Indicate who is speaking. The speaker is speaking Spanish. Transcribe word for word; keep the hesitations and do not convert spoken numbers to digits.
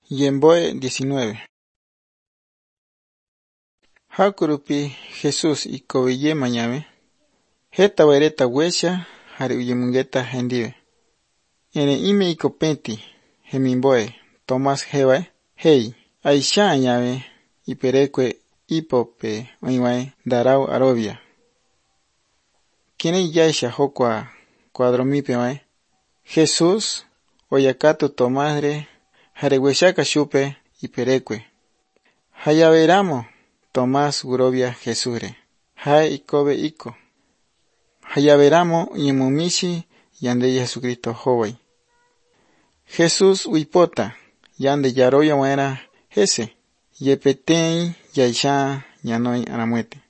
Speaker 1: Yemboe diecinueve. Hakurupi Jesús y Koviye mañame. Heta waireta wesha hari uyemungeta hendive. Ene ime ikopenti hemimboe Tomás hewae hei aisha añave iperekwe ipope oiwae darau arobia. Kine yaisha hokwa cuadromipe wae. Jesús oyakato Tomasre hare weshaka shupe iperekwe. Hayaveramo Tomás urobia Jesure. Hai ikobe iko. Hayaveramo yemumishi yande Jesucristo howai. Jesús uipota yande yaroya waera hese. Yepetei yaisha yanoi anamuete.